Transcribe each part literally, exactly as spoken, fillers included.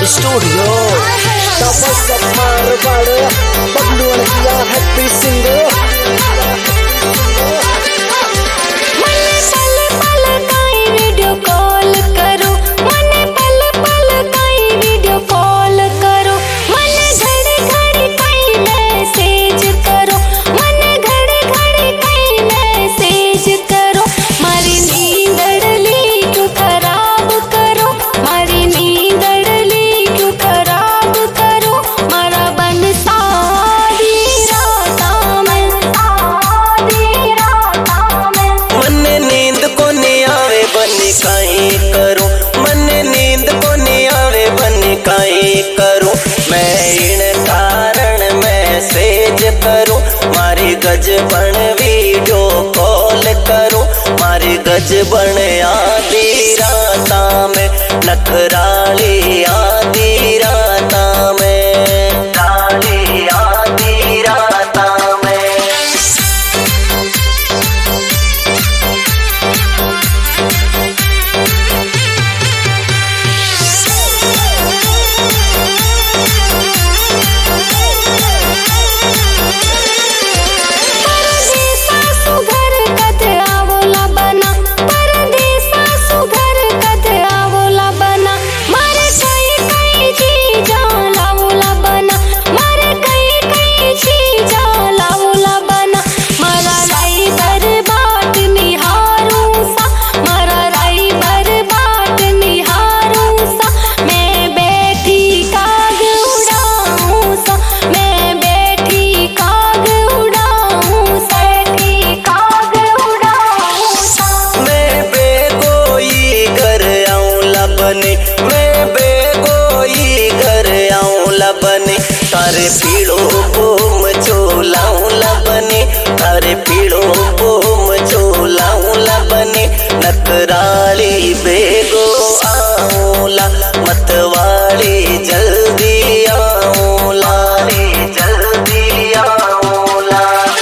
Studio तपस Marwar Bablu किया happy singer. Video call करो मने पल पल कई वीडियो कॉल करो मने घड़ी घड़ी कई मैसेज करो मने घड़ी घड़ी कई मैसेज करो मारी नींद डली क्यों खराब करो मारी नींद डली क्यों खराब करो मारा बन सारी राता में सारी राता में मने नींद को नहीं आवे बनी काई करूं मने नींद को नहीं आवे बनी काई करूं मैं इन कारण मैसेज करूं मारी गज बन वीडियो कॉल करूं मारी गज बन आधी राता में नखराली आधी राता में राली आधी राता में। मैं बेगोई घर आऊं लबने तारे पीड़ो बोम चोलाऊं लबने तारे पीड़ो बोम चोलाऊं लबने नकराली बेगो आऊंला मतवाली जल्दी आऊंला रे जल्दी आऊंला।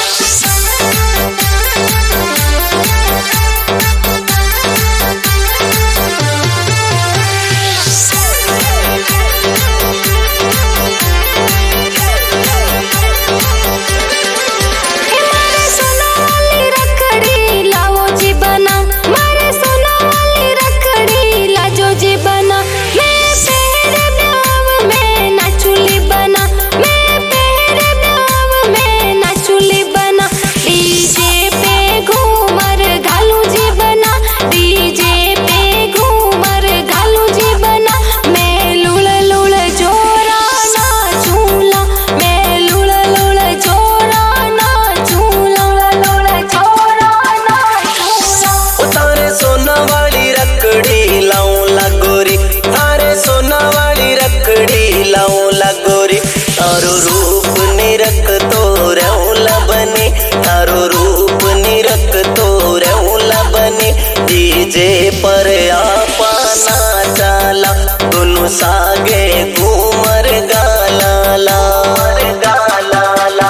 तारो रूप निरख तो रौला बने तारो रूप निरख तो रौला बने डीजे पर आपा ना चाला दोनों सागे घूमर गाला ला गाला ला।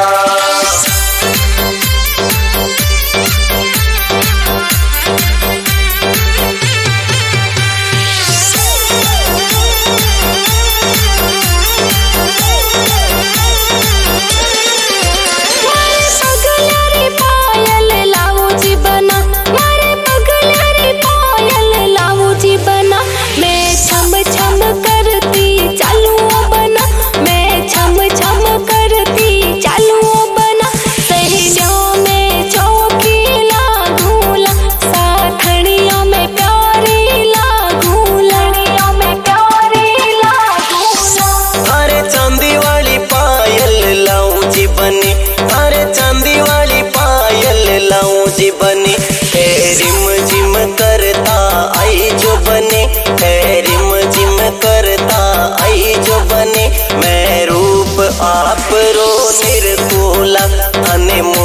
जी बने है रिम जिम करता आई जो बने है रिम जिम करता आई जो बने मैं रूप आप रो निर्कोला अने